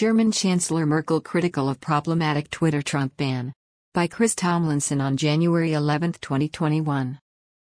German Chancellor Merkel critical of problematic Twitter Trump ban. By Chris Tomlinson on January 11, 2021.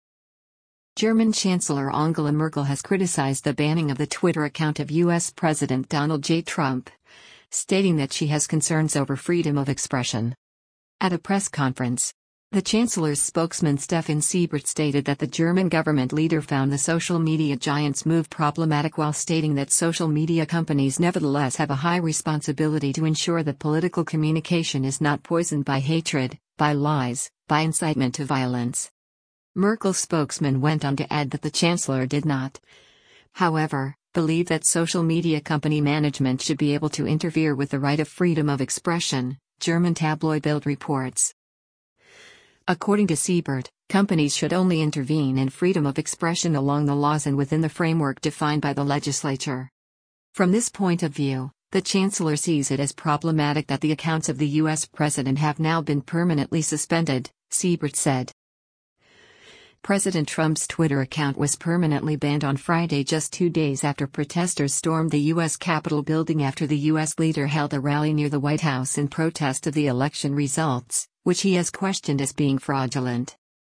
German Chancellor Angela Merkel has criticized the banning of the Twitter account of U.S. President Donald J. Trump, stating that she has concerns over freedom of expression. At a press conference, the Chancellor's spokesman Steffen Seibert stated that the German government leader found the social media giant's move problematic while stating that social media companies nevertheless have a high responsibility to ensure that political communication is not poisoned by hatred, by lies, by incitement to violence. Merkel's spokesman went on to add that the Chancellor did not, however, believe that social media company management should be able to interfere with the right of freedom of expression, German tabloid Bild reports. According to Seibert, companies should only intervene in freedom of expression along the laws and within the framework defined by the legislature. From this point of view, the Chancellor sees it as problematic that the accounts of the U.S. President have now been permanently suspended, Seibert said. President Trump's Twitter account was permanently banned on Friday just 2 days after protesters stormed the U.S. Capitol building after the U.S. leader held a rally near the White House in protest of the election results, which he has questioned as being fraudulent.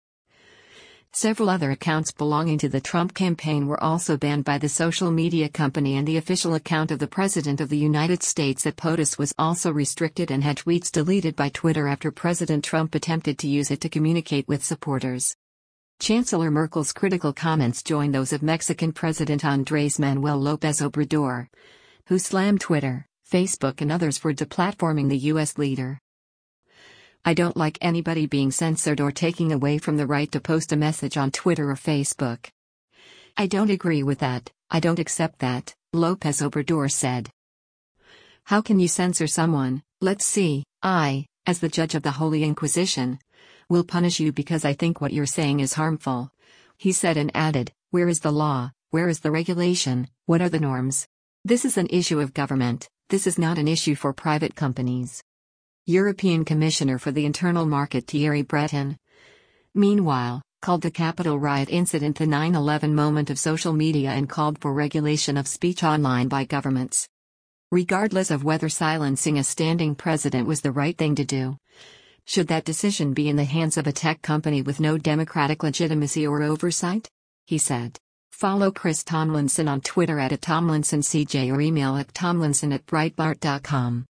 Several other accounts belonging to the Trump campaign were also banned by the social media company, and the official account of the President of the United States at POTUS was also restricted and had tweets deleted by Twitter after President Trump attempted to use it to communicate with supporters. Chancellor Merkel's critical comments join those of Mexican President Andrés Manuel López Obrador, who slammed Twitter, Facebook and others for deplatforming the U.S. leader. "I don't like anybody being censored or taking away from the right to post a message on Twitter or Facebook. I don't agree with that, I don't accept that," López Obrador said. "How can you censor someone? Let's see, I, as the judge of the Holy Inquisition, will punish you because I think what you're saying is harmful," he said, and added, "Where is the law? Where is the regulation? What are the norms? This is an issue of government, this is not an issue for private companies." European Commissioner for the Internal Market Thierry Breton, meanwhile, called the Capitol riot incident the 9/11 moment of social media and called for regulation of speech online by governments. Regardless of whether silencing a standing president was the right thing to do, should that decision be in the hands of a tech company with no democratic legitimacy or oversight? He said. Follow Chris Tomlinson on Twitter @TomlinsonCJ or email at tomlinson@breitbart.com.